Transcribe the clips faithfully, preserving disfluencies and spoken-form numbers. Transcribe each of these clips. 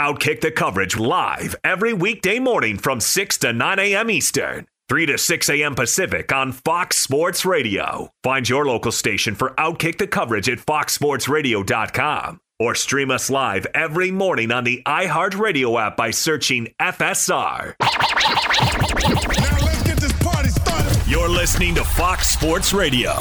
Outkick the coverage live every weekday morning from six to nine a.m. Eastern, three to six a.m. Pacific on Fox Sports Radio. Find your local station for Outkick the coverage at fox sports radio dot com or stream us live every morning on the iHeartRadio app by searching F S R. Now let's get this party started. You're listening to Fox Sports Radio.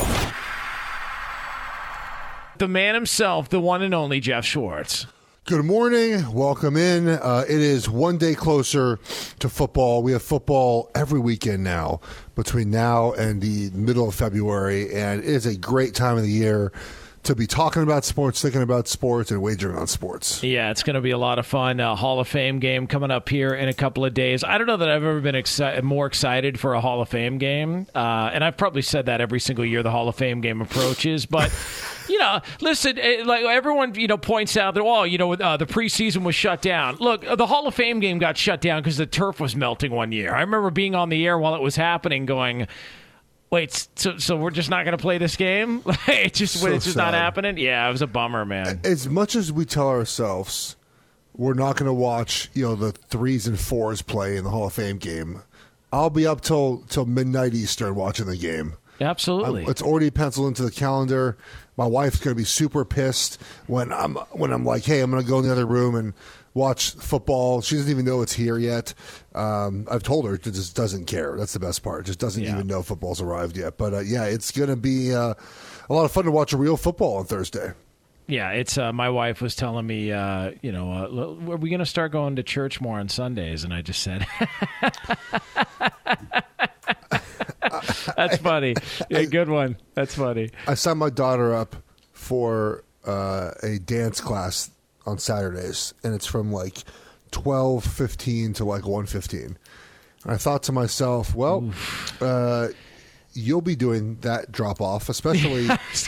The man himself, the one and only Jeff Schwartz. Good morning. Welcome in. Uh, it is one day closer to football. We have football every weekend now between now and the middle of February, and it is a great time of the year to be talking about sports, thinking about sports, and wagering on sports. Yeah, it's going to be a lot of fun. Uh, Hall of Fame game coming up here in a couple of days. I don't know that I've ever been exci- more excited for a Hall of Fame game, uh, and I've probably said that every single year the Hall of Fame game approaches, but... You know, listen, like everyone, you know, points out that, oh, you know, uh, the preseason was shut down. Look, the Hall of Fame game got shut down because the turf was melting one year. I remember being on the air while it was happening going, wait, so so we're just not going to play this game? it's just, so it's just not happening? Yeah, it was a bummer, man. As much as we tell ourselves we're not going to watch, you know, the threes and fours play in the Hall of Fame game, I'll be up till, till midnight Eastern watching the game. Absolutely. I'm, it's already penciled into the calendar. My wife's going to be super pissed when I'm when I'm like, hey, I'm going to go in the other room and watch football. She doesn't even know it's here yet. Um, I've told her, she just doesn't care. That's the best part. Just doesn't yeah. even know football's arrived yet. But, uh, yeah, it's going to be uh, a lot of fun to watch a real football on Thursday. Yeah, it's uh, my wife was telling me, uh, you know, uh, are we going to start going to church more on Sundays? And I just said... That's funny. Yeah, good one. That's funny. I signed my daughter up for uh, a dance class on Saturdays, and it's from like twelve fifteen to like one fifteen. And I thought to myself, well, uh, you'll be doing that drop off, especially.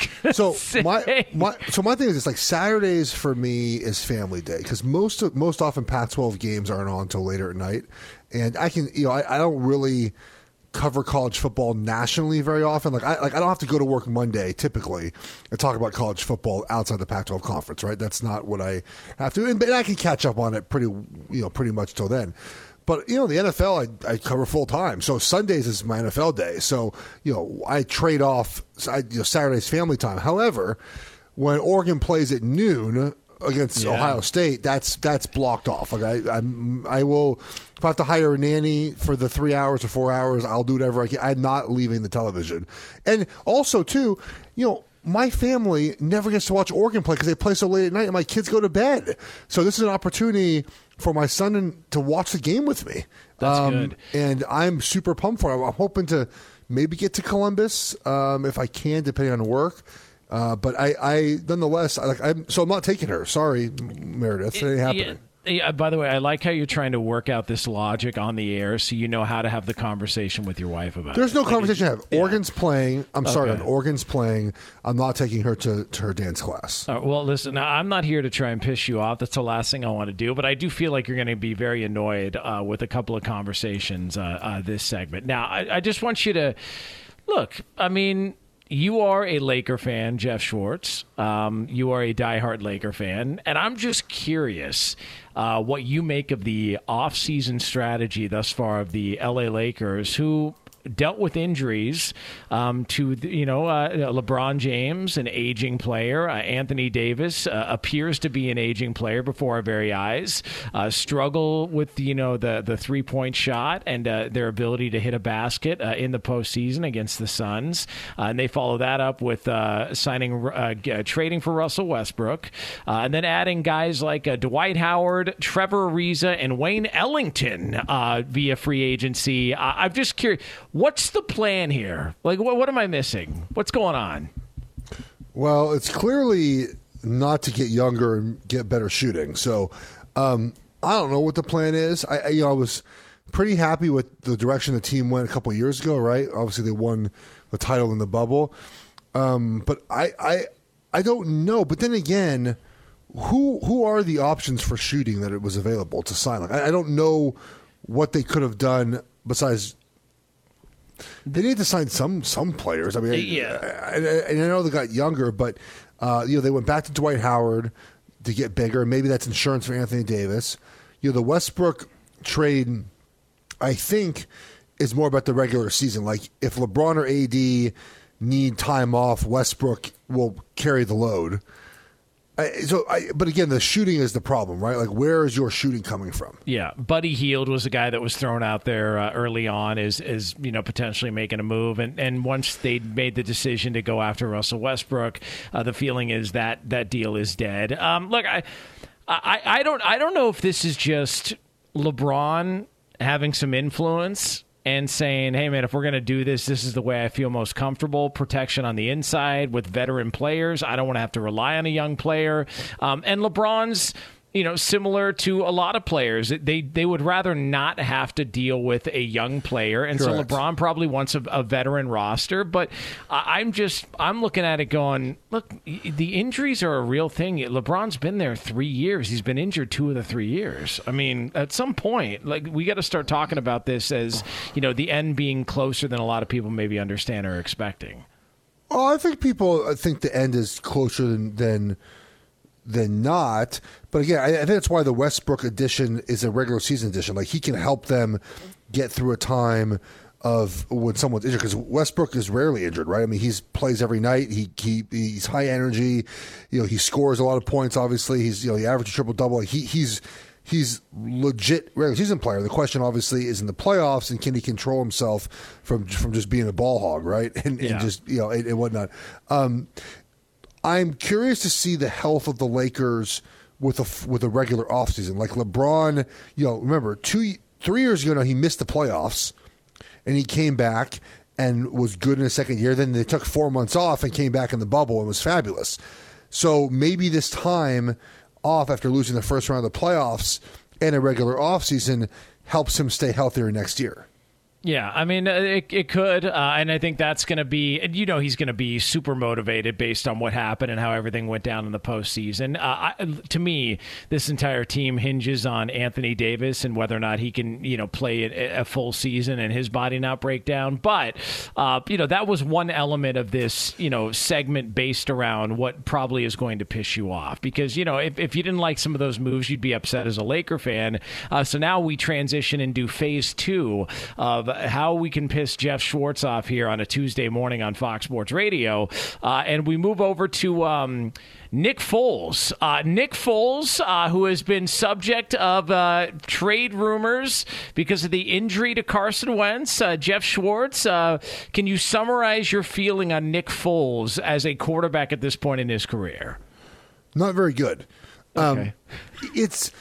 so say. my my so my thing is, it's like Saturdays for me is family day because most of, most often Pac twelve games aren't on until later at night, and I can you know I, I don't really cover college football nationally very often. Like I like I don't have to go to work Monday typically and talk about college football outside the Pac twelve conference, right? That's not what I have to, and, and I can catch up on it pretty you know pretty much till then. But you know the N F L I, I cover full time, so Sundays is my N F L day. So you know I trade off I, you know, Saturday's family time. However, when Oregon plays at noon against yeah. Ohio State, that's that's blocked off. Like I, I'm, I will, if I have to hire a nanny for the three hours or four hours, I'll do whatever I can. I'm not leaving the television. And also, too, you know, my family never gets to watch Oregon play because they play so late at night, and my kids go to bed. So this is an opportunity for my son to watch the game with me. That's um, good. And I'm super pumped for it. I'm hoping to maybe get to Columbus um, if I can, depending on work. Uh, but I, I, nonetheless, I, like, I'm, so I'm not taking her. Sorry, Meredith. It ain't happening. Yeah. Yeah, by the way, I like how you're trying to work out this logic on the air so you know how to have the conversation with your wife about There's it. no Like, conversation to have. yeah. Oregon's playing. I'm sorry, Okay. Oregon's playing. I'm not taking her to, to her dance class. Uh, well, listen, I'm not here to try and piss you off. That's the last thing I want to do. But I do feel like you're going to be very annoyed uh, with a couple of conversations uh, uh, this segment. Now, I, I just want you to look, I mean, you are a Laker fan, Jeff Schwartz. Um, you are a diehard Laker fan. And I'm just curious uh, what you make of the offseason strategy thus far of the L A Lakers, who dealt with injuries um, to, you know, uh, LeBron James, an aging player. Uh, Anthony Davis uh, appears to be an aging player before our very eyes. Uh, struggle with, you know, the, the three-point shot and uh, their ability to hit a basket uh, in the postseason against the Suns. Uh, and they follow that up with uh, signing, uh, uh, trading for Russell Westbrook, uh, and then adding guys like uh, Dwight Howard, Trevor Ariza, and Wayne Ellington uh, via free agency. Uh, I'm just curious. What's the plan here? Like, what, what am I missing? What's going on? Well, it's clearly not to get younger and get better shooting. So um, I don't know what the plan is. I, I, you know, I was pretty happy with the direction the team went a couple of years ago, right? Obviously, they won the title in the bubble. Um, but I, I, I don't know. But then again, who who are the options for shooting that it was available to sign? Like, I, I don't know what they could have done besides. They need to sign some some players. I mean, yeah, I, I, I know they got younger, but uh, you know they went back to Dwight Howard. to get bigger. Maybe that's insurance for Anthony Davis. You know, the Westbrook trade, I think, is more about the regular season. Like, if LeBron or A D need time off, Westbrook will carry the load. I, so, I, but again, the shooting is the problem, right? Like, where is your shooting coming from? Yeah, Buddy Hield was a guy that was thrown out there uh, early on as, as you know, potentially making a move, and and once they made the decision to go after Russell Westbrook, uh, the feeling is that that deal is dead. Um, look, I, I I don't I don't know if this is just LeBron having some influence and saying, hey, man, if we're going to do this, this is the way I feel most comfortable. Protection on the inside with veteran players. I don't want to have to rely on a young player. Um, and LeBron's, you know, similar to a lot of players. They they would rather not have to deal with a young player. And Correct. So LeBron probably wants a, a veteran roster. But I'm just, I'm looking at it going, look, the injuries are a real thing. LeBron's been there three years. He's been injured two of the three years. I mean, at some point, like, we got to start talking about this as, you know, the end being closer than a lot of people maybe understand or expecting. Oh, I think people I think the end is closer than than, than not. But again, I, I think that's why the Westbrook edition is a regular season edition. Like, he can help them get through a time of when someone's injured, because Westbrook is rarely injured, right? I mean, he plays every night. He he he's high energy. You know, he scores a lot of points. Obviously, he's you know he averages triple double. Like, he he's he's legit regular season player. The question obviously is in the playoffs, and can he control himself from from just being a ball hog, right? And, yeah. and just you know and, and whatnot. Um, I'm curious to see the health of the Lakers with a with a regular offseason. Like, LeBron, you know, remember two three years ago now he missed the playoffs, and he came back and was good in his second year. Then they took four months off and came back in the bubble and was fabulous. So maybe this time off after losing the first round of the playoffs and a regular offseason helps him stay healthier next year. Yeah, I mean, it, it could, uh, and I think that's going to be, and you know, he's going to be super motivated based on what happened and how everything went down in the postseason. Uh, I, to me, this entire team hinges on Anthony Davis and whether or not he can, you know, play a, a full season and his body not break down. But, uh, you know, that was one element of this, you know, segment based around what probably is going to piss you off. Because, you know, if, if you didn't like some of those moves, you'd be upset as a Laker fan. Uh, so now we transition and do phase two of how we can piss Jeff Schwartz off here on a Tuesday morning on Fox Sports Radio. Uh, and we move over to um, Nick Foles. Uh, Nick Foles, uh, who has been subject of uh, trade rumors because of the injury to Carson Wentz. Uh, Jeff Schwartz, uh, can you summarize your feeling on Nick Foles as a quarterback at this point in his career? Not very good. Okay. Um, it's,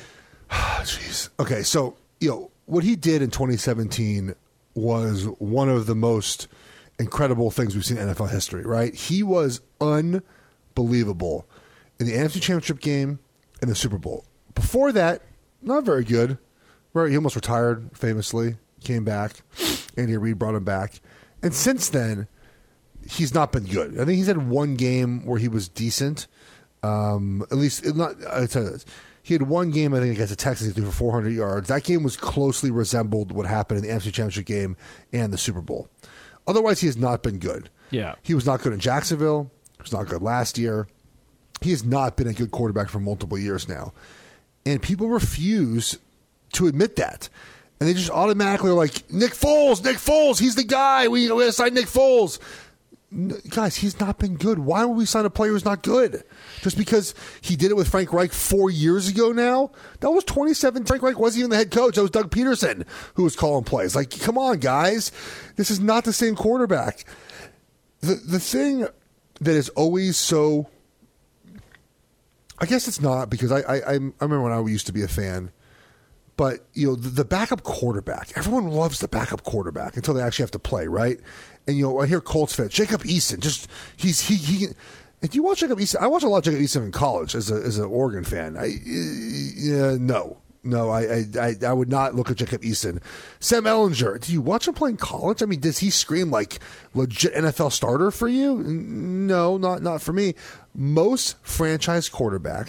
jeez. Okay, so, you know, what he did in twenty seventeen was one of the most incredible things we've seen in N F L history, right? He was unbelievable in the N F C Championship game and the Super Bowl. Before that, not very good. Right? He almost retired famously, came back. Andy Reid brought him back. And since then, he's not been good. I think he's had one game where he was decent. Um, at least, not. I'll tell you this. He had one game, I think, against the Texans. He threw for four hundred yards. That game was closely resembled what happened in the N F C Championship game and the Super Bowl. Otherwise, he has not been good. Yeah. He was not good in Jacksonville. He was not good last year. He has not been a good quarterback for multiple years now. And people refuse to admit that. And they just automatically are like, Nick Foles, Nick Foles, he's the guy. We, we got to sign Nick Foles. Guys, he's not been good. Why would we sign a player who's not good? Just because he did it with Frank Reich four years ago now? That was twenty seventeen. Frank Reich wasn't even the head coach. That was Doug Peterson who was calling plays. Like, come on, guys. This is not the same quarterback. The the thing that is always so... I guess it's not, because I, I, I remember when I used to be a fan. But, you know, the, the backup quarterback, everyone loves the backup quarterback until they actually have to play, right? And, you know, I hear Colts fans, Jacob Eason, just, he's, he, he, if you watch Jacob Eason, I watched a lot of Jacob Eason in college as a, as an Oregon fan. I, uh, no, no, I, I, I would not look at Jacob Eason. Sam Ehlinger, do you watch him play in college? I mean, does he scream like legit N F L starter for you? No, not, not for me. Most franchise quarterbacks,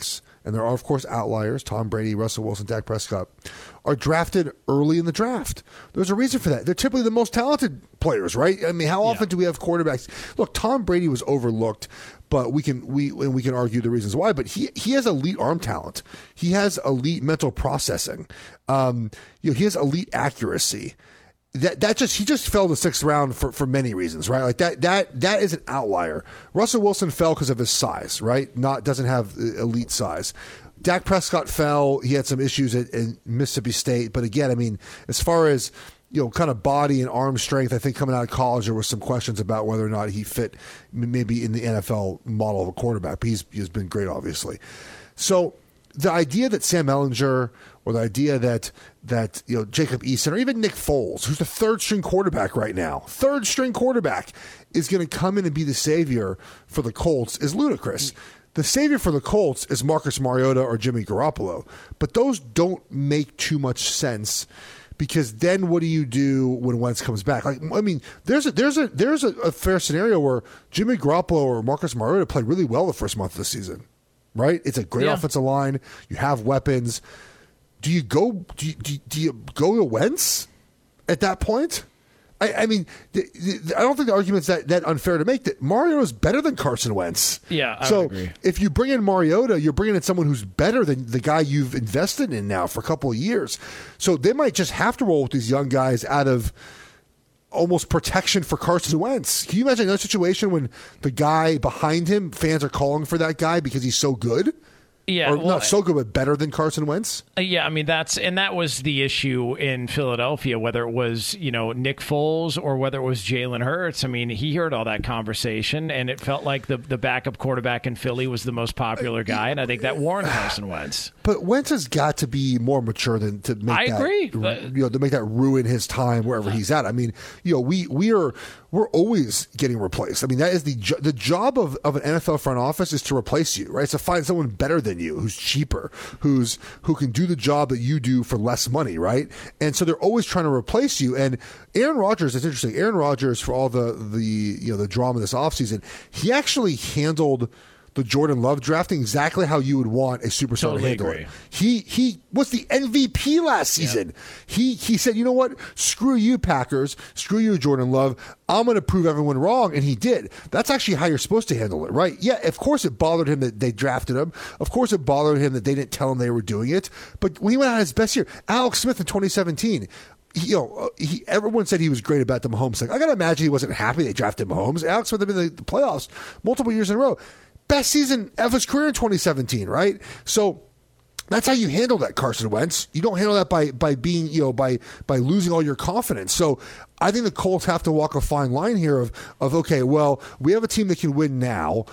and there are, of course, outliers, Tom Brady, Russell Wilson, Dak Prescott, are drafted early in the draft. There's a reason for that. They're typically the most talented players, right? I mean, how often yeah. do we have quarterbacks? Look, Tom Brady was overlooked, but we can we and we can argue the reasons why. But he he has elite arm talent. He has elite mental processing. Um, you know, he has elite accuracy. That that just he just fell the sixth round for, for many reasons, right? Like that that that is an outlier. Russell Wilson fell because of his size, right? Not doesn't have elite size. Dak Prescott fell. He had some issues at, at Mississippi State, but again, I mean, as far as you know, kind of body and arm strength, I think coming out of college there were some questions about whether or not he fit maybe in the N F L model of a quarterback. But he's he's been great, obviously. So the idea that Sam Ehlinger or the idea that that you know Jacob Eason or even Nick Foles, who's the third string quarterback right now, third string quarterback, is going to come in and be the savior for the Colts is ludicrous. The savior for the Colts is Marcus Mariota or Jimmy Garoppolo, but those don't make too much sense because then what do you do when Wentz comes back? Like I mean, there's a there's a there's a, a fair scenario where Jimmy Garoppolo or Marcus Mariota played really well the first month of the season, right? It's a great yeah. offensive line. You have weapons. Do you go? Do you, do you, do you go to Wentz at that point? I, I mean, the, the, I don't think the argument's that, that unfair to make. That Mariota is better than Carson Wentz. Yeah, I so would agree. If you bring in Mariota, you're bringing in someone who's better than the guy you've invested in now for a couple of years. So they might just have to roll with these young guys out of almost protection for Carson Wentz. Can you imagine another situation when the guy behind him, fans are calling for that guy because he's so good? Yeah, or well, not so good, but better than Carson Wentz. Uh, yeah, I mean that's and that was the issue in Philadelphia, whether it was you know Nick Foles or whether it was Jalen Hurts. I mean, he heard all that conversation, and it felt like the the backup quarterback in Philly was the most popular guy, and I think that warned Carson Wentz. But Wentz has got to be more mature than to make I that. agree. You know, to make that ruin his time wherever he's at. I mean, you know, we we are. We're always getting replaced. I mean, that is the jo- the job of, of an N F L front office is to replace you, right? It's to find someone better than you, who's cheaper, who's who can do the job that you do for less money, right? And so they're always trying to replace you. And Aaron Rodgers, it's interesting. Aaron Rodgers, for all the the you know the drama this offseason, he actually handled the Jordan Love drafting exactly how you would want a superstar totally to handle agree. it. He he was the M V P last season. Yeah. He he said, you know what? Screw you, Packers. Screw you, Jordan Love. I'm going to prove everyone wrong, and he did. That's actually how you're supposed to handle it, right? Yeah, of course it bothered him that they drafted him. Of course it bothered him that they didn't tell him they were doing it. But when he went out his best year, Alex Smith in twenty seventeen, He, you know, he, everyone said he was great about the Mahomes thing. I got to imagine he wasn't happy they drafted Mahomes. Alex Smith had been in the playoffs multiple years in a row. Best season of his career in twenty seventeen, right? So that's how you handle that, Carson Wentz. You don't handle that by by being, you know, by by losing all your confidence. So I think the Colts have to walk a fine line here of of okay, well, we have a team that can win now.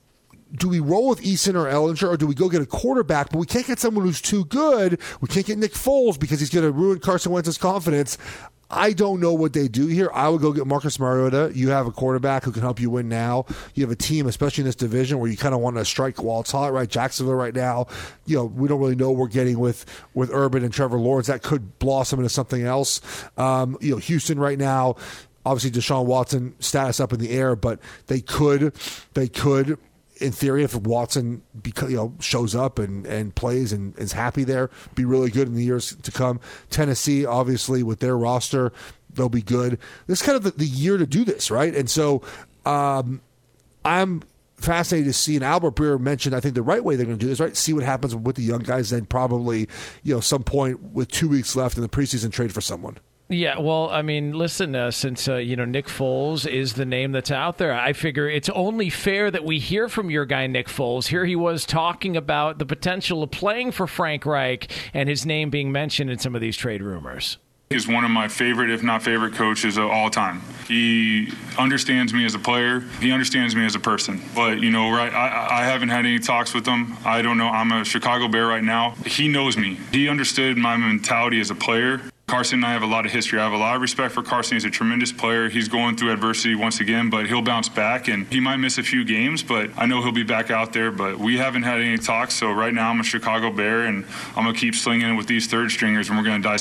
Do we roll with Eason or Ehlinger, or do we go get a quarterback? But we can't get someone who's too good. We can't get Nick Foles because he's going to ruin Carson Wentz's confidence. I don't know what they do here. I would go get Marcus Mariota. You have a quarterback who can help you win now. You have a team, especially in this division, where you kind of want to strike while it's hot, right? Jacksonville right now, you know, we don't really know what we're getting with, with Urban and Trevor Lawrence. That could blossom into something else. Um, you know, Houston right now, obviously Deshaun Watson status up in the air, but they could, they could, in theory, if Watson because, you know, shows up and, and plays and is happy there, be really good in the years to come. Tennessee, obviously, with their roster, they'll be good. This is kind of the, the year to do this, right? And so um, I'm fascinated to see, and Albert Breer mentioned, I think the right way they're going to do this, right? See what happens with the young guys, then probably, you know, some point with two weeks left in the preseason, trade for someone. Yeah, well, I mean, listen, uh, since, uh, you know, Nick Foles is the name that's out there, I figure it's only fair that we hear from your guy, Nick Foles. Here he was talking about the potential of playing for Frank Reich and his name being mentioned in some of these trade rumors. He's one of my favorite, if not favorite, coaches of all time. He understands me as a player. He understands me as a person. But, you know, right, I, I haven't had any talks with him. I don't know. I'm a Chicago Bear right now. He knows me. He understood my mentality as a player. Carson and I have a lot of history. I have a lot of respect for Carson. He's a tremendous player. He's going through adversity once again, but he'll bounce back, and he might miss a few games, but I know he'll be back out there. But we haven't had any talks, so right now I'm a Chicago Bear, and I'm going to keep slinging it with these third stringers, and we're going to dice them up.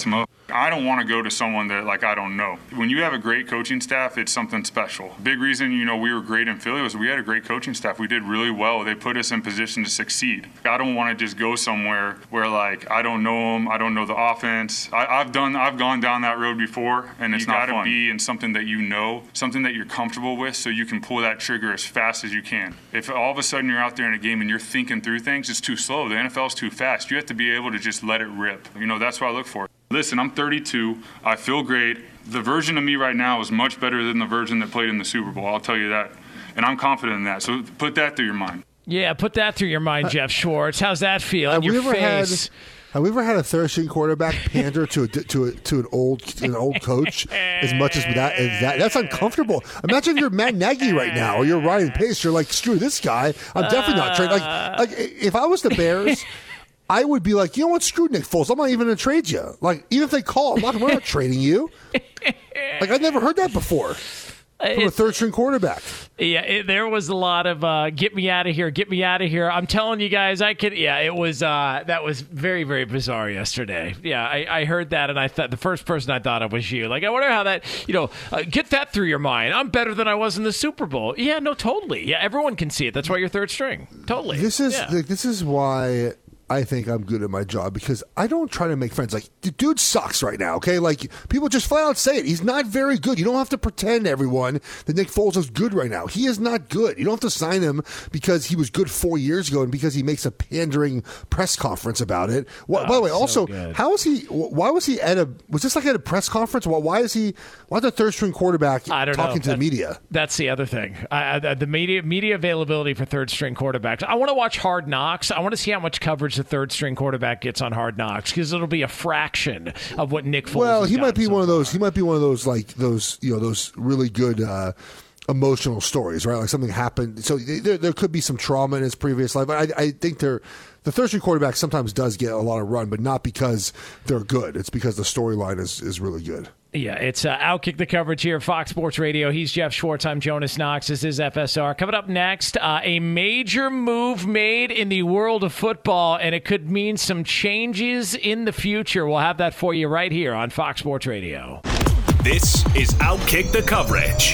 I don't want to go to someone that, like, I don't know. When you have a great coaching staff, it's something special. Big reason, you know, we were great in Philly was we had a great coaching staff. We did really well. They put us in position to succeed. I don't want to just go somewhere where, like, I don't know them, I don't know the offense. I, I've done, I've gone down that road before, and it's got to be in something that you know, something that you're comfortable with, so you can pull that trigger as fast as you can. If all of a sudden you're out there in a game and you're thinking through things, it's too slow. The N F L is too fast. You have to be able to just let it rip. You know, that's what I look for. Listen, I'm thirty-two. I feel great. The version of me right now is much better than the version that played in the Super Bowl. I'll tell you that. And I'm confident in that. So put that through your mind. Yeah, put that through your mind, Jeff Schwartz. How's that feel? Have in your we ever face? had Have we ever had a third string quarterback pander to a, to a, to an old an old coach as much as that? As that that's uncomfortable. Imagine if you're Matt Nagy right now, or you're Ryan Pace. You're like, screw this guy. I'm definitely not trading. Like, like if I was the Bears, I would be like, you know what, screw Nick Foles. I'm not even going to trade you. Like, even if they call, I'm not, we're not trading you. Like, I've never heard that before from it's, a third-string quarterback. Yeah, it, there was a lot of uh, get me out of here, get me out of here. I'm telling you guys, I could. Yeah, it was uh, that was very, very bizarre yesterday. Yeah, I, I heard that, and I thought the first person I thought of was you. Like, I wonder how that, you know, uh, get that through your mind. I'm better than I was in the Super Bowl. Yeah, no, totally. Yeah, everyone can see it. That's why you're third string. Totally. This is yeah. like, this is why I think I'm good at my job, because I don't try to make friends. Like, the dude sucks right now, okay? Like, people just flat out say it. He's not very good. You don't have to pretend, everyone, that Nick Foles is good right now. He is not good. You don't have to sign him because he was good four years ago and because he makes a pandering press conference about it. Well, oh, by the way, so also, good. how is he, why was he at a, was this like at a press conference? Why, why is he, why is the third string quarterback I don't talking know. to that, the media? That's the other thing. I, I, the media media availability for third string quarterbacks. I want to watch Hard Knocks. I want to see how much coverage the third string quarterback gets on Hard Knocks, because it'll be a fraction of what Nick Foles Well, has he might be so one of those. far. He might be one of those like those you know those really good uh, emotional stories, right? Like something happened. So there there could be some trauma in his previous life. But I, I think they're the third string quarterback sometimes does get a lot of run, but not because they're good. It's because the storyline is is really good. Yeah, it's uh, Outkick the coverage here, Fox Sports Radio. He's Jeff Schwartz. I'm Jonas Knox. This is F S R. Coming up next, uh, a major move made in the world of football, and it could mean some changes in the future. We'll have that for you right here on Fox Sports Radio. This is Outkick the coverage.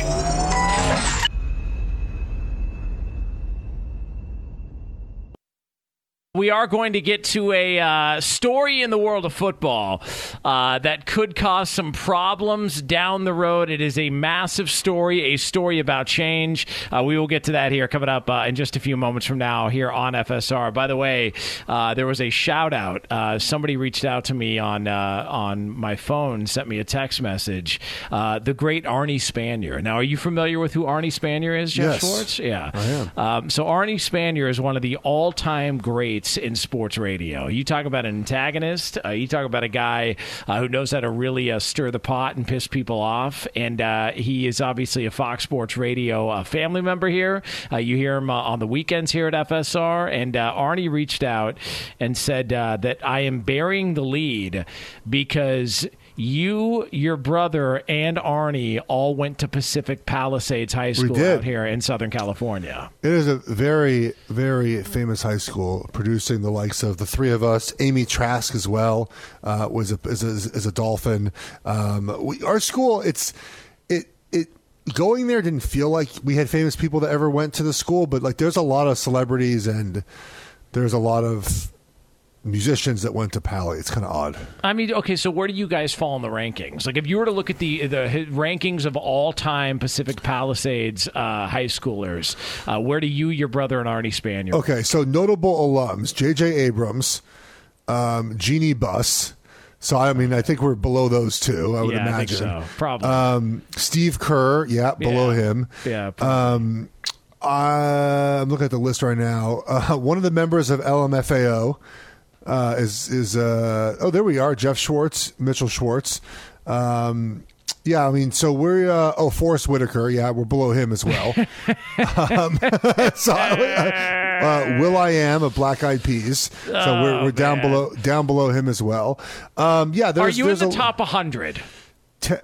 We are going to get to a uh, story in the world of football uh, that could cause some problems down the road. It is a massive story, a story about change. Uh, we will get to that here coming up uh, in just a few moments from now here on F S R. By the way, uh, there was a shout out. Uh, somebody reached out to me on uh, on my phone, sent me a text message. Uh, the great Arnie Spanier. Now, are you familiar with who Arnie Spanier is, Jeff Yes, Schwartz? Yeah, I am. Um, so Arnie Spanier is one of the all-time greats in sports radio. You talk about an antagonist. Uh, you talk about a guy uh, who knows how to really uh, stir the pot and piss people off. And uh, he is obviously a Fox Sports Radio uh, family member here. Uh, you hear him uh, on the weekends here at F S R. And uh, Arnie reached out and said uh, that I am burying the lead because you, your brother, and Arnie all went to Pacific Palisades High School out here in Southern California. It is a very, very famous high school, producing the likes of the three of us. Amy Trask as well uh, was a, is a, is a Dolphin. Um, we, our school, it's it it going there didn't feel like we had famous people that ever went to the school, but like there's a lot of celebrities and there's a lot of musicians that went to Pally. It's kind of odd. I mean, okay, so where do you guys fall in the rankings? Like, if you were to look at the the rankings of all-time Pacific Palisades uh, high schoolers, uh, where do you, your brother, and Arnie Spanier? Okay, so notable alums: J J Abrams, um, Jeannie Buss. So I mean, I think we're below those two. I would yeah, imagine. I think so. Probably. Um, Steve Kerr, yeah, below yeah. him. Yeah. Probably. Um, I'm looking at the list right now. Uh, one of the members of L M F A O. Uh, is is uh oh there we are, Jeff Schwartz, Mitchell Schwartz. Um, yeah, I mean, so we're uh, oh Forrest Whitaker, yeah, we're below him as well. um, so uh, Will I Am of Black Eyed Peas, so oh, we're we're down man. below down below him as well. Um, yeah, there's, are you there's in the a, top one hundred? Te-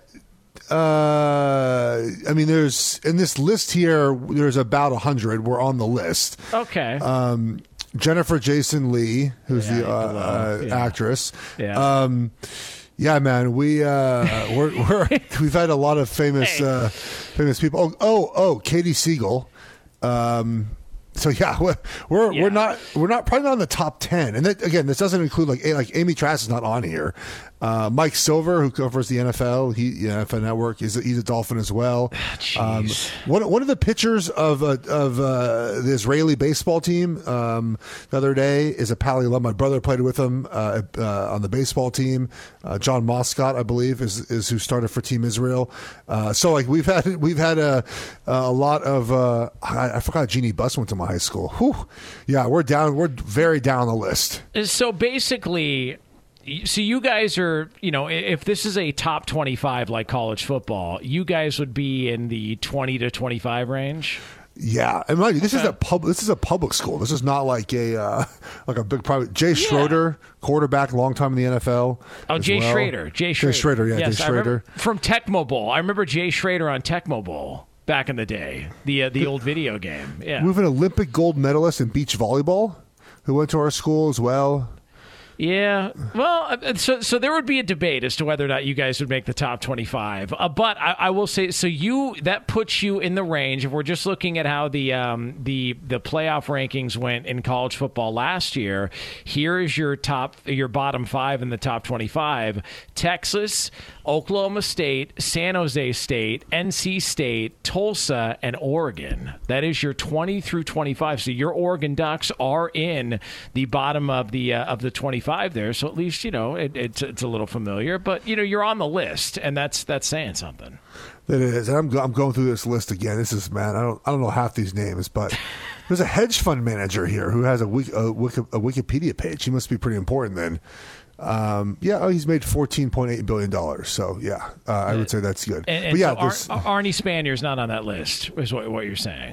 uh, I mean, there's in this list here. There's about a hundred. We're on the list. Okay. Um. Jennifer Jason Leigh, who's Yeah, the uh, uh, yeah. actress. Yeah. Um, Yeah, man, we uh, we're, we're we've had a lot of famous Hey. uh, famous people. Oh, oh, oh, Katie Siegel. Um, so yeah, we're we're, Yeah. we're not we're not probably not in the top ten. And that, again, this doesn't include like A- like Amy Trask is not on here. Uh, Mike Silver, who covers the N F L, he yeah, N F L Network, is he's a Dolphin as well. Um, Jeez. one one of the pitchers of uh, of uh, the Israeli baseball team um, the other day is a Pali alum. My brother played with him uh, uh, on the baseball team. Uh, John Moscott, I believe, is is who started for Team Israel. Uh, so like we've had we've had a a lot of uh, I, I forgot Jeannie Buss went to my high school. Whew. Yeah, we're down. We're very down the list. So basically, so you guys are, you know, if this is a top twenty-five like college football, you guys would be in the twenty to twenty-five range. Yeah, and mind you, this is a pub. This is a public school. This is not like a uh, like a big private. Jay Schroeder, quarterback, long time in the N F L. Oh, as Jay well. Schrader. Jay Schrader. Jay Schrader, yeah, yes, Jay I remember Schrader. from Tecmo Bowl. I remember Jay Schrader on Tecmo Bowl back in the day, the uh, the old video game. Yeah. We have an Olympic gold medalist in beach volleyball who went to our school as well. Yeah, well, uh, so so there would be a debate as to whether or not you guys would make the top twenty-five. Uh, but I, I will say, so you that puts you in the range. If we're just looking at how the um, the the playoff rankings went in college football last year, here is your top, your bottom five in the top twenty-five: Texas, Oklahoma State, San Jose State, N C State, Tulsa, and Oregon. That is your twenty through twenty-five. So your Oregon Ducks are in the bottom of the uh, of the twenty-five there. So at least, you know, it, it's it's a little familiar. But you know, you're on the list, and that's that's saying something. It is, and I'm go- I'm going through this list again. This is man, I don't I don't know half these names, but there's a hedge fund manager here who has a, wiki, a, wiki, a Wikipedia page. He must be pretty important then. Um, yeah, oh, he's made fourteen point eight billion dollars. So yeah, uh, I would say that's good. And, and but yeah, so Ar- Arnie Spanier's not on that list, is what, what you're saying.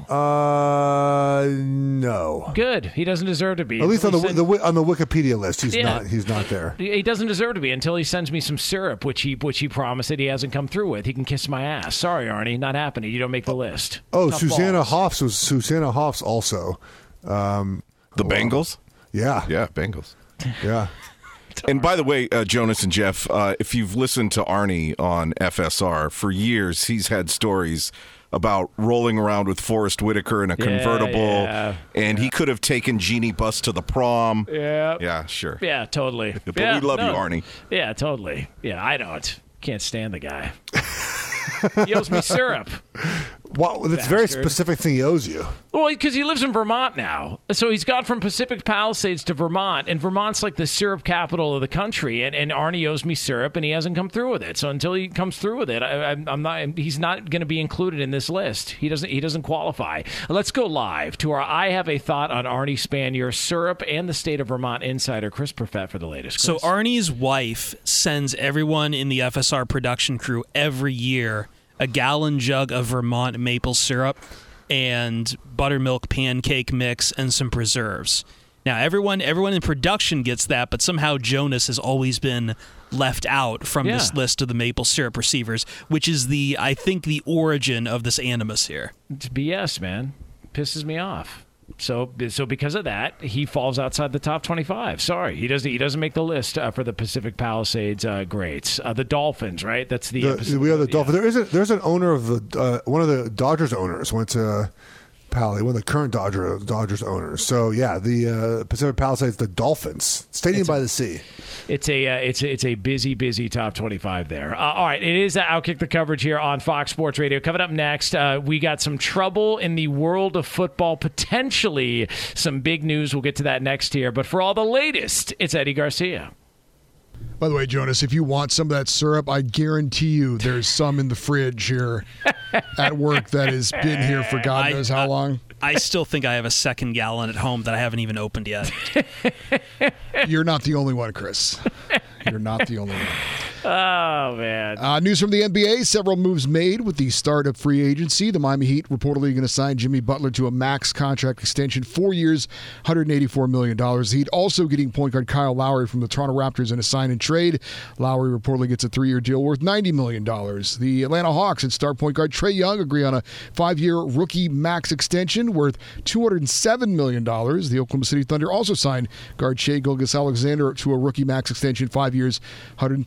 uh, no. Good. He doesn't deserve to be. At least on the, Until he the wi- on the Wikipedia list, he's Yeah. not he's not there. He doesn't deserve to be until he sends me some syrup, which he which he promised that he hasn't come through with. He can kiss my ass. Sorry, Arnie, not happening. You don't make the list. Oh, Tough Susanna balls. Hoffs was Susanna Hoffs also. Um, The Bengals? yeah, Yeah, Bengals. yeah. And by the way, uh, Jonas and Jeff, uh, if you've listened to Arnie on F S R for years, he's had stories about rolling around with Forrest Whitaker in a Yeah, convertible, yeah, and he could have taken Jeannie Buss to the prom. Yeah. Yeah, sure. Yeah, totally. But Yeah, we love no. you, Arnie. Yeah, totally. Yeah, I don't. Can't stand the guy. He owes me syrup. Well, that's a very Bastard. specific thing he owes you. Well, because he lives in Vermont now. So he's gone from Pacific Palisades to Vermont, and Vermont's like the syrup capital of the country, and, and Arnie owes me syrup, and he hasn't come through with it. So until he comes through with it, I, I'm, I'm not. He's not going to be included in this list. He doesn't. He doesn't qualify. Let's go live to our I Have a Thought on Arnie Spanier, syrup, and the state of Vermont insider, Chris Perfett, for the latest. So Chris. Arnie's wife sends everyone in the F S R production crew every year a gallon jug of Vermont maple syrup and buttermilk pancake mix and some preserves. Now everyone everyone in production gets that, but somehow Jonas has always been left out from this Yeah. list of the maple syrup receivers, which is the I think the origin of this animus here. It's B S, man. Pisses me off. So, so because of that, he falls outside the top twenty-five. Sorry, he doesn't. He doesn't make the list uh, for the Pacific Palisades uh, greats. Uh, the Dolphins, right? That's the. The, uh, Pacific- we have the yeah. Dolphins. There is a, there's an owner of the uh, one of the Dodgers owners went to Pally, one of the current Dodger Dodgers owners. So yeah, the uh, Pacific Palisades, the Dolphins, Stadium by the Sea. It's a uh, it's a, it's a busy busy top twenty-five there. Uh, all right, it is uh, Outkick the coverage here on Fox Sports Radio. Coming up next, uh, we got some trouble in the world of football. Potentially some big news. We'll get to that next here. But for all the latest, it's Eddie Garcia. By the way, Jonas, if you want some of that syrup, I guarantee you there's some in the fridge here at work that has been here for God I- knows how I- long. I still think I have a second gallon at home that I haven't even opened yet. You're not the only one, Chris. You're not the only one. Oh man. Uh, news from the N B A. Several moves made with the start of free agency. The Miami Heat reportedly going to sign Jimmy Butler to a max contract extension, four years, one hundred eighty-four million dollars. The Heat also getting point guard Kyle Lowry from the Toronto Raptors in a sign and trade. Lowry reportedly gets a three-year deal worth ninety million dollars. The Atlanta Hawks and star point guard Trae Young agree on a five-year rookie max extension worth two hundred seven million dollars. The Oklahoma City Thunder also signed guard Shai Gilgeous-Alexander to a rookie max extension, five years, one hundred twenty, one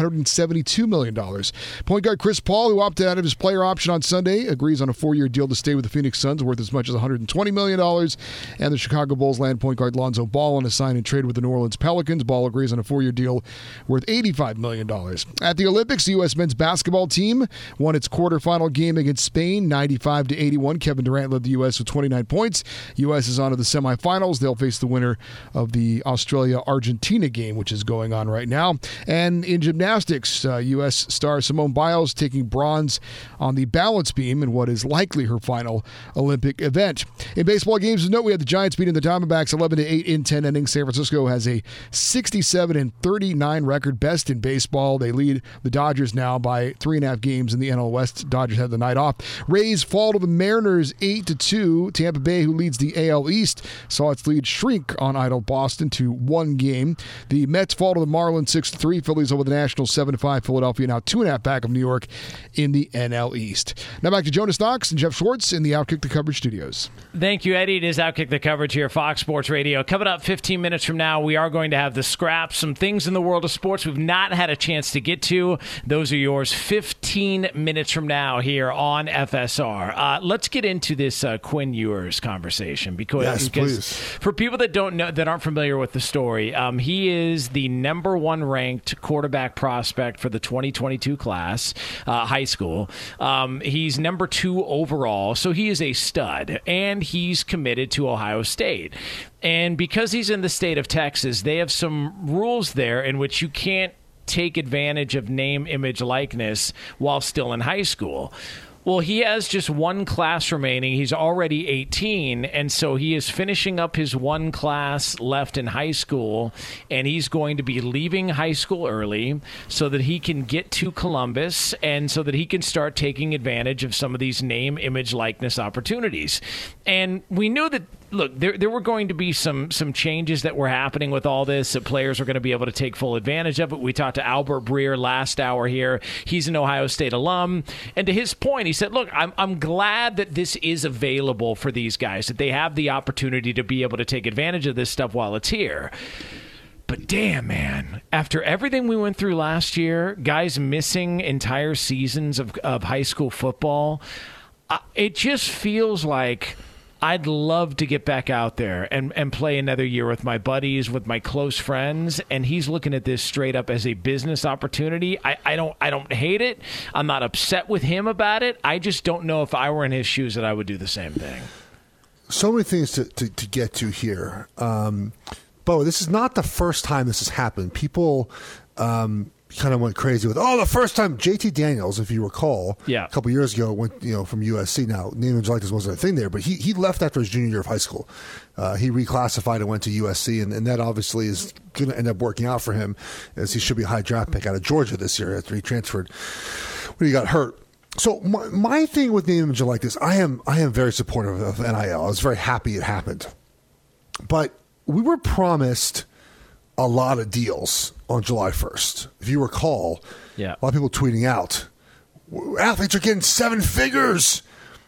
hundred seventy-two million dollars. Point guard Chris Paul, who opted out of his player option on Sunday, agrees on a four-year deal to stay with the Phoenix Suns worth as much as one hundred twenty million dollars. And the Chicago Bulls land point guard Lonzo Ball on a sign and trade with the New Orleans Pelicans. Ball agrees on a four-year deal worth eighty-five million dollars. At the Olympics, the U S men's basketball team won its quarterfinal game against Spain, ninety-five to eighty-one. Kevin Durant led the U S with twenty-nine points. U S is on to the semifinals. They'll face the winner of the Australia-Argentina game, which is going on right now. And in gymnastics, uh, U S star Simone Biles taking bronze on the balance beam in what is likely her final Olympic event. In baseball games, note we had the Giants beating the Diamondbacks eleven to eight in ten innings. San Francisco has a sixty-seven and thirty-nine record, best in baseball. They lead the Dodgers now by three and a half games in the N L West. Dodgers had the night off. Rays fall to the Mariners eight to two. Tampa Bay, who leads the A L East, saw its lead shrink on idle Boston to one game. The Mets fall to the Marlins six to three. Phillies over the Nationals seven to five. Philadelphia now two and a half back of New York in the N L East. Now back to Jonas Knox and Jeff Schwartz in the Outkick the Coverage studios. Thank you, Eddie. It is Outkick the Coverage here, Fox Sports Radio. Coming up fifteen minutes from now, we are going to have the scraps, some things in the world of sports we've not had a chance to get to. Those are yours fifteen minutes from now here on F S R. Uh, let's get into this uh, Quinn Ewers conversation because, yes, because please. For people that don't know, that aren't familiar with the story, um, he is the number one ranked quarterback prospect for the twenty twenty-two class, uh, high school. Um, he's number two overall, so he is a stud, and he's committed to Ohio State. And because he's in the state of Texas, they have some rules there in which you can't take advantage of name, image, likeness while still in high school. Well, he has just one class remaining. He's already eighteen, and so he is finishing up his one class left in high school, and he's going to be leaving high school early so that he can get to Columbus and so that he can start taking advantage of some of these name, image, likeness opportunities. And we knew that, look, there there were going to be some some changes that were happening with all this, that players are going to be able to take full advantage of it. We talked to Albert Breer last hour here. He's an Ohio State alum, and to his point, he said, look, I'm I'm glad that this is available for these guys, that they have the opportunity to be able to take advantage of this stuff while it's here. But damn, man, after everything we went through last year, guys missing entire seasons of, of high school football, uh, it just feels like I'd love to get back out there and, and play another year with my buddies, with my close friends, and he's looking at this straight up as a business opportunity. I, I don't I don't hate it. I'm not upset with him about it. I just don't know if I were in his shoes that I would do the same thing. So many things to, to, to get to here. Um, Bo, this is not the first time this has happened. People um, kind of went crazy with, oh, the first time J T Daniels, if you recall, yeah. a couple of years ago, went you know from U S C. Now, name and likeness wasn't a thing there, but he, he left after his junior year of high school. Uh, he reclassified and went to U S C, and, and that obviously is going to end up working out for him, as he should be a high draft pick out of Georgia this year after he transferred when he got hurt. So my, my thing with name and image like this, I am I am very supportive of N I L. I was very happy it happened, but we were promised a lot of deals on July first. If you recall, yeah. a lot of people tweeting out, athletes are getting seven figures.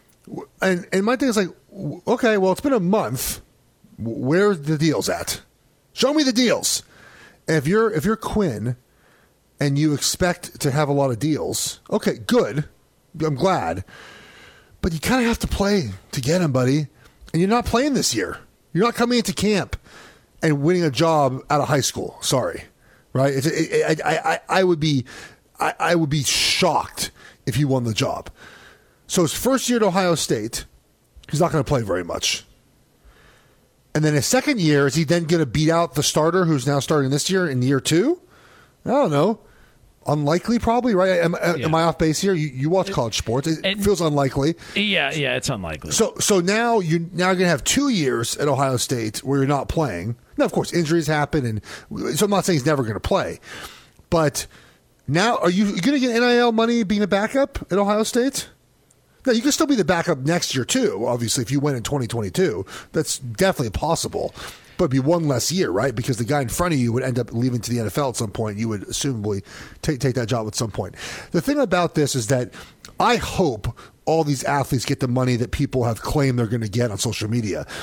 And and my thing is like, okay, well, it's been a month. Where are the deals at? Show me the deals. And if you're if you're Quinn and you expect to have a lot of deals, okay, good. I'm glad. But you kind of have to play to get them, buddy. And you're not playing this year. You're not coming into camp and winning a job out of high school. Sorry, right? It's, it, it, I, I, I would be, I, I would be shocked if he won the job. So his first year at Ohio State, he's not going to play very much. And then his second year, is he then going to beat out the starter who's now starting this year in year two? I don't know. Unlikely, probably, right? Am, yeah. am I off base here? You, you watch college sports. It and, feels unlikely. Yeah, yeah, it's unlikely. So so now, you, now you're going to have two years at Ohio State where you're not playing. Now, of course, injuries happen, and so I'm not saying he's never going to play. But now, are you going to get N I L money being a backup at Ohio State? No, you can still be the backup next year, too, obviously, if you win in twenty twenty-two. That's definitely possible. But it'd be one less year, right? Because the guy in front of you would end up leaving to the N F L at some point. You would assumably take take that job at some point. The thing about this is that I hope all these athletes get the money that people have claimed they're going to get on social media.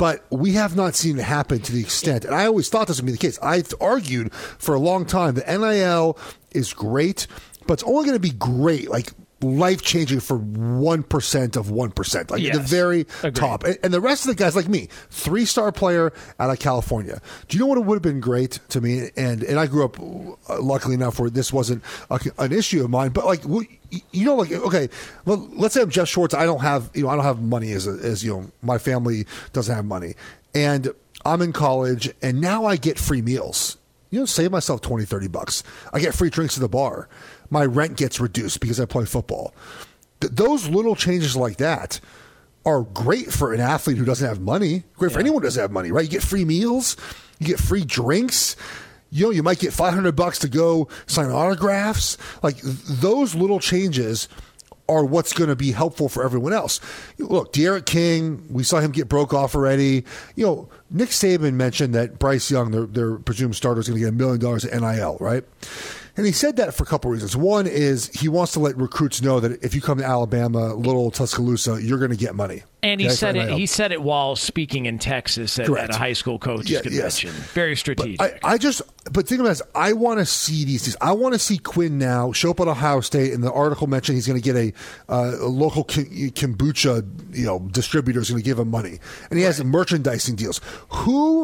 but we have not seen it happen to the extent. And I always thought this would be the case. I argued for a long time that N I L is great, but it's only going to be great, like life-changing for one percent of one percent, like yes. the very Agreed. top. And, and the rest of the guys like me, three-star player out of California. Do you know what it would have been great to me? And and I grew up, uh, luckily enough, where this wasn't a, an issue of mine. But like, you know, like, okay, well, let's say I'm Jeff Schwartz. I don't have, you know, I don't have money as, a, as you know, my family doesn't have money. And I'm in college, and now I get free meals. You know, save myself twenty, thirty bucks. I get free drinks at the bar. My rent gets reduced because I play football. Th- those little changes like that are great for an athlete who doesn't have money. Great for Yeah. anyone who doesn't have money, right? You get free meals. You get free drinks. You know, you might get five hundred bucks to go sign autographs. Like, th- those little changes are what's going to be helpful for everyone else. Look, De'Aaron King, we saw him get broke off already. You know, Nick Saban mentioned that Bryce Young, their, their presumed starter, is going to get a million dollars at N I L, right? And he said that for a couple of reasons. One is he wants to let recruits know that if you come to Alabama, little Tuscaloosa, you're going to get money. And he Okay, said for it. N I L. He said it while speaking in Texas at, Correct. at a high school coaches Yeah, yes. convention. Very strategic. I, I just, but think about this. I want to see these things. I want to see Quinn now show up at Ohio State, and the article mentioned he's going to get a, uh, a local ki- kombucha, you know, distributor is going to give him money, and he has merchandising deals. Who,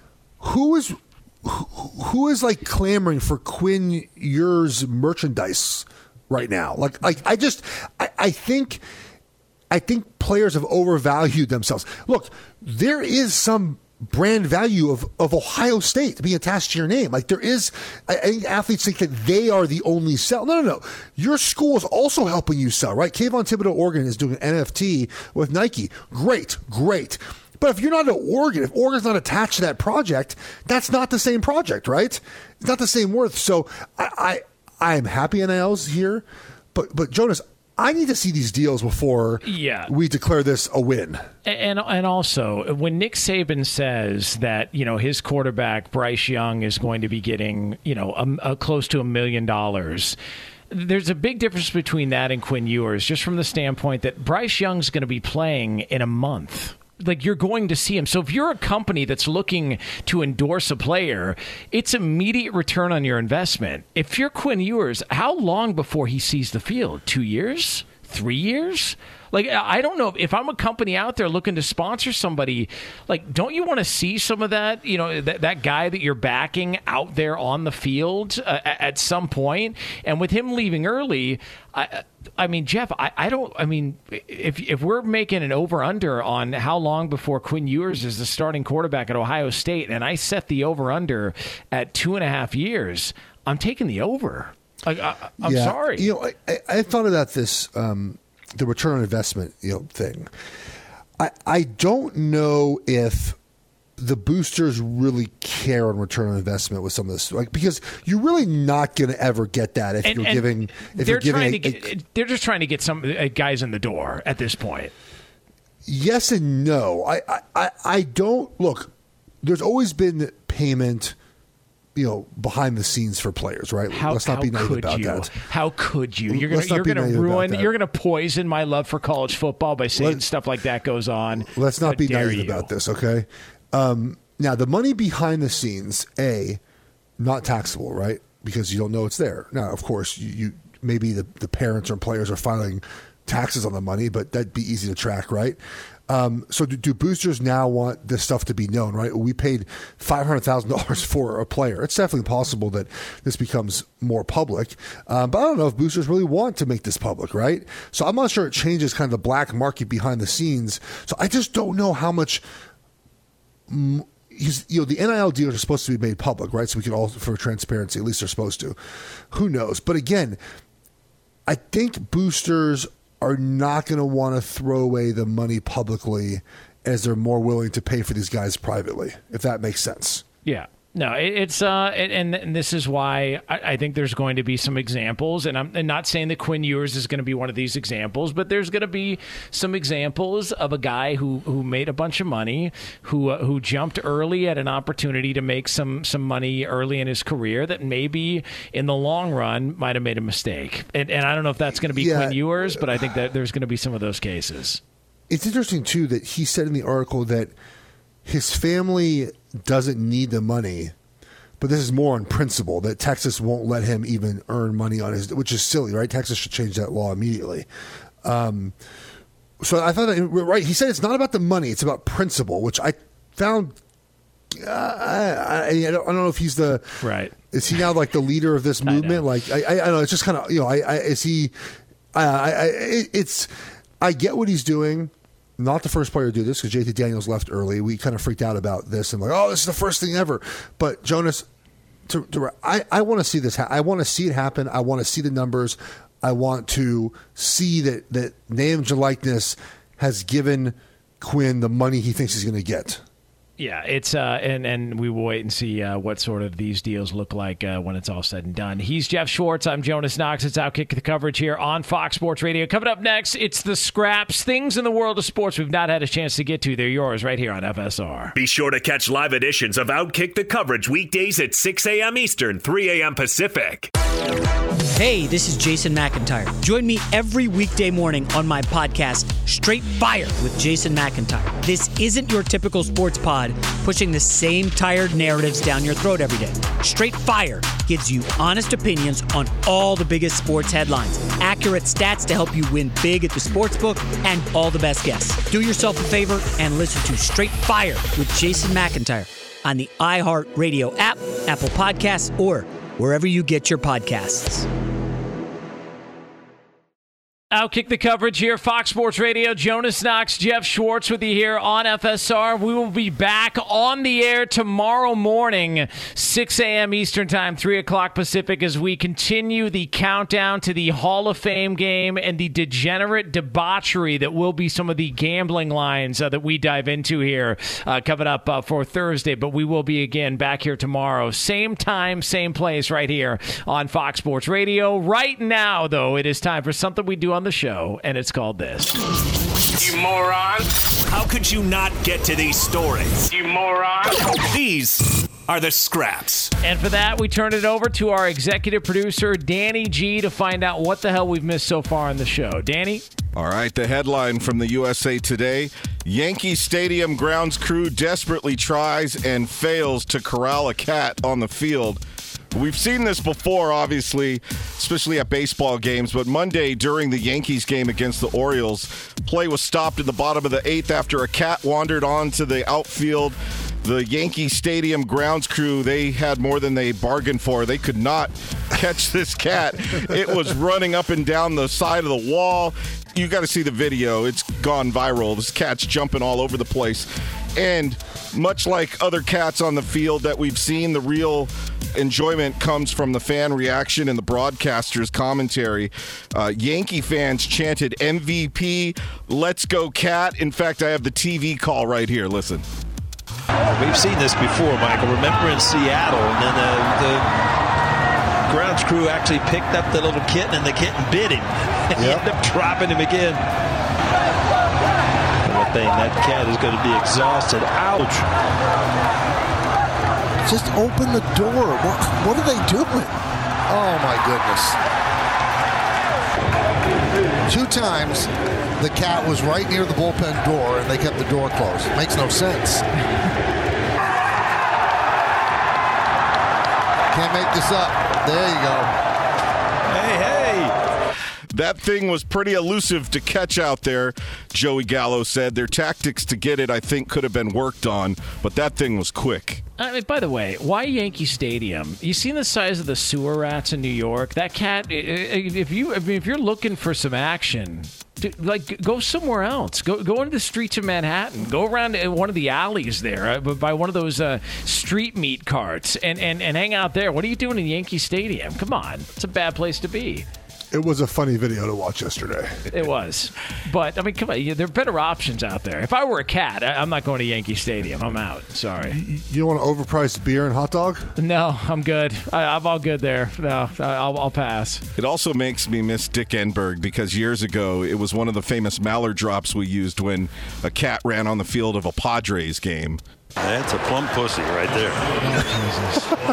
who is, who, who is like clamoring for Quinn Ewers merchandise right now? Like, like I just, I, I think. I think players have overvalued themselves. Look, there is some brand value of, of Ohio State to be attached to your name. Like there is, I, I think athletes think that they are the only sell. No, no, no. Your school is also helping you sell, right? Kayvon Thibodeau, Oregon is doing an N F T with Nike. Great, great. But if you're not at Oregon, if Oregon's not attached to that project, that's not the same project, right? It's not the same worth. So I, I, I am happy N I L's here, but but Jonas, I need to see these deals before yeah. we declare this a win. And and also, when Nick Saban says that, you know, his quarterback, Bryce Young, is going to be getting, you know, a, a close to a million dollars, there's a big difference between that and Quinn Ewers, just from the standpoint that Bryce Young's going to be playing in a month. Like, you're going to see him. So if you're a company that's looking to endorse a player, it's immediate return on your investment. If you're Quinn Ewers, how long before he sees the field? Two years? Three years? Like, I don't know. If I'm a company out there looking to sponsor somebody, like, don't you want to see some of that, you know, that, that guy that you're backing out there on the field uh, at some point? And with him leaving early, I, I mean, Jeff, I, I don't, I mean, if if we're making an over-under on how long before Quinn Ewers is the starting quarterback at Ohio State, and I set the over-under at two and a half years, I'm taking the over. Like, I, I'm yeah. sorry. You know, I, I thought about this, um, the return on investment, you know, thing. I I don't know if the boosters really care on return on investment with some of this, like, because you're really not going to ever get that if And- you're and giving. If they're you're giving, trying a, to get, a, they're just trying to get some uh, guys in the door at this point. yes and no. I, I, I- I don't look. There's always been payment, you know, behind the scenes for players, right? How, Let's not how be naive could about you? that. How could you? You're gonna Let's not you're be gonna naive about ruin. that. You're gonna poison my love for college football by saying Let- stuff like that goes on. Let's not How be dare naive you. about this, okay? Um, now, the money behind the scenes, A, not taxable, right? Because you don't know it's there. Now, of course, you, you maybe the, the parents or players are filing taxes on the money, but that'd be easy to track, right? Um, so do, do boosters now want this stuff to be known, right? We paid five hundred thousand dollars for a player. It's definitely possible that this becomes more public. Um, but I don't know if boosters really want to make this public, right? So I'm not sure it changes kind of the black market behind the scenes. So I just don't know how much... M- He's, you know, the N I L deals are supposed to be made public, right? So we can all, for transparency, at least they're supposed to. Who knows? But again, I think boosters are not going to want to throw away the money publicly as they're more willing to pay for these guys privately, if that makes sense. Yeah. No, it, it's uh, and, and this is why I, I think there's going to be some examples, and I'm and not saying that Quinn Ewers is going to be one of these examples, but there's going to be some examples of a guy who, who made a bunch of money, who uh, who jumped early at an opportunity to make some some money early in his career that maybe in the long run might have made a mistake, and and I don't know if that's going to be Yeah. Quinn Ewers, but I think that there's going to be some of those cases. It's interesting, too, that he said in the article that his family doesn't need the money, but this is more on principle that Texas won't let him even earn money on his, which is silly, right? Texas should change that law immediately. Um, so I thought, right, he said it's not about the money, it's about principle, which I found, uh, I, I, don't, I don't know if he's the, right. Is he now like the leader of this movement? I like, I, I, I don't know, it's just kind of, you know, I, I is he, I, I, I, it's, I get what he's doing. Not the first player to do this because J T Daniels left early. We kind of freaked out about this and like, oh, this is the first thing ever. But Jonas, to, to, I, I want to see this. Ha- I want to see it happen. I want to see the numbers. I want to see that that name and likeness has given Quinn the money he thinks he's going to get. Yeah, it's uh, and and we will wait and see uh, what sort of these deals look like uh, when it's all said and done. He's Jeff Schwartz. I'm Jonas Knox. It's Outkick the Coverage here on Fox Sports Radio. Coming up next, it's the scraps, things in the world of sports we've not had a chance to get to. They're yours right here on F S R. Be sure to catch live editions of Outkick the Coverage weekdays at six a.m. Eastern, three a.m. Pacific. Hey, this is Jason McIntyre. Join me every weekday morning on my podcast, Straight Fire with Jason McIntyre. This isn't your typical sports pod pushing the same tired narratives down your throat every day. Straight Fire gives you honest opinions on all the biggest sports headlines, accurate stats to help you win big at the sportsbook, and all the best guests. Do yourself a favor and listen to Straight Fire with Jason McIntyre on the iHeartRadio app, Apple Podcasts, or wherever you get your podcasts. Outkick the Coverage here, Fox Sports Radio. Jonas Knox, Jeff Schwartz with you here on F S R. We will be back on the air tomorrow morning, six a.m. Eastern Time, three o'clock Pacific, as we continue the countdown to the Hall of Fame game and the degenerate debauchery that will be some of the gambling lines uh, that we dive into here uh, coming up uh, for Thursday. But we will be again back here tomorrow. Same time, same place right here on Fox Sports Radio. Right now, though, it is time for something we do on the show, and it's called this. You moron. How could you not get to these stories? You moron. These are the scraps. And for that, we turn it over to our executive producer, Danny G, to find out what the hell we've missed so far on the show. Danny? All right, the headline from the U S A Today, Yankee Stadium grounds crew desperately tries and fails to corral a cat on the field. We've seen this before, obviously, especially at baseball games, but Monday during the Yankees game against the Orioles, play was stopped in the bottom of the eighth after a cat wandered onto the outfield. The Yankee Stadium grounds crew, they had more than they bargained for. They could not catch this cat. It was running up and down the side of the wall. You got to see the video. It's gone viral. This cat's jumping all over the place. And much like other cats on the field that we've seen, the real enjoyment comes from the fan reaction and the broadcaster's commentary. Uh, Yankee fans chanted M V P, let's go cat. In fact, I have the T V call right here. Listen. We've seen this before, Michael. Remember in Seattle, and then the, the grounds crew actually picked up the little kitten, and the kitten bit him. And he Yep. ended up dropping him again. And I think that cat is going to be exhausted. Ouch. Just open the door. What, what are they doing? Oh, my goodness. Two times, the cat was right near the bullpen door, and they kept the door closed. Makes no sense. Can't make this up. There you go. Hey, hey. That thing was pretty elusive to catch out there, Joey Gallo said. Their tactics to get it, I think, could have been worked on, but that thing was quick. I mean, by the way, why Yankee Stadium? You seen the size of the sewer rats in New York? That cat, if you, I mean, if you're looking for some action, like go somewhere else. Go go into the streets of Manhattan. Go around one of the alleys there uh, by one of those uh, street meat carts and, and, and hang out there. What are you doing in Yankee Stadium? Come on. It's a bad place to be. It was a funny video to watch yesterday. It was. But, I mean, come on. There are better options out there. If I were a cat, I'm not going to Yankee Stadium. I'm out. Sorry. You don't want an overpriced beer and hot dog? No, I'm good. I, I'm all good there. No, I'll, I'll pass. It also makes me miss Dick Enberg because years ago, it was one of the famous Mallard drops we used when a cat ran on the field of a Padres game. That's a plump pussy right there.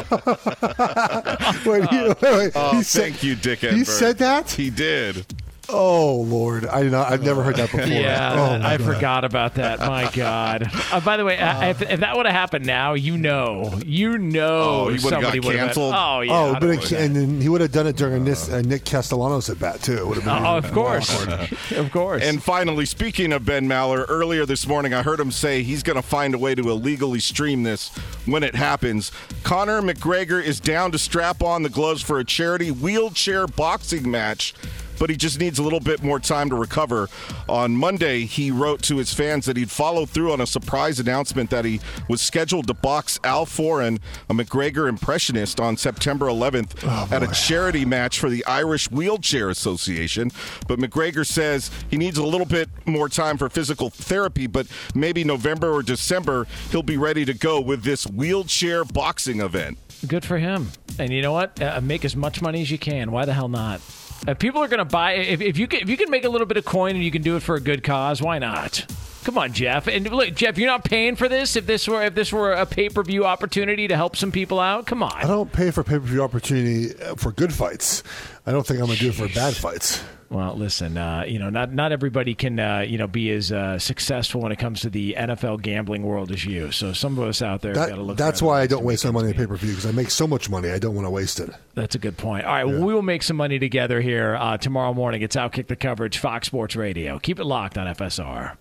wait, wait, wait. Oh, he thank said, you, Dick Enberg. He said that? He did. Oh Lord, I did not, I've never heard that before. Yeah, oh, I God. forgot about that. My God. Uh, by the way, uh, if, if that would have happened now, you know, you know, Oh, he would've somebody got would have. canceled? Oh yeah. Oh, but I it, and then he would have done it during a Nick, uh, Nick Castellanos at bat too. It would have been Oh, of course, of course. And finally, speaking of Ben Maller, earlier this morning I heard him say he's going to find a way to illegally stream this when it happens. Conor McGregor is down to strap on the gloves for a charity wheelchair boxing match, but he just needs a little bit more time to recover. On Monday, he wrote to his fans that he'd follow through on a surprise announcement that he was scheduled to box Al Foran, a McGregor impressionist, on September eleventh oh, at a charity match for the Irish Wheelchair Association. But McGregor says he needs a little bit more time for physical therapy, but maybe November or December, he'll be ready to go with this wheelchair boxing event. Good for him. And you know what? Uh, make as much money as you can. Why the hell not? If people are going to buy, if, if you can, if you can make a little bit of coin and you can do it for a good cause, why not? Come on, Jeff. And look, Jeff, you're not paying for this. If this were if this were a pay per view opportunity to help some people out, come on. I don't pay for pay per view opportunity for good fights. I don't think I'm going to do it for bad fights. Well, listen, uh, you know, not not everybody can, uh, you know, be as uh, successful when it comes to the N F L gambling world as you. So some of us out there That, got to look. that's for why I don't waste my money on pay per view, because I make so much money. I don't want to waste it. That's a good point. All right, well, we will make some money together here uh, tomorrow morning. It's Outkick the Coverage, Fox Sports Radio. Keep it locked on F S R.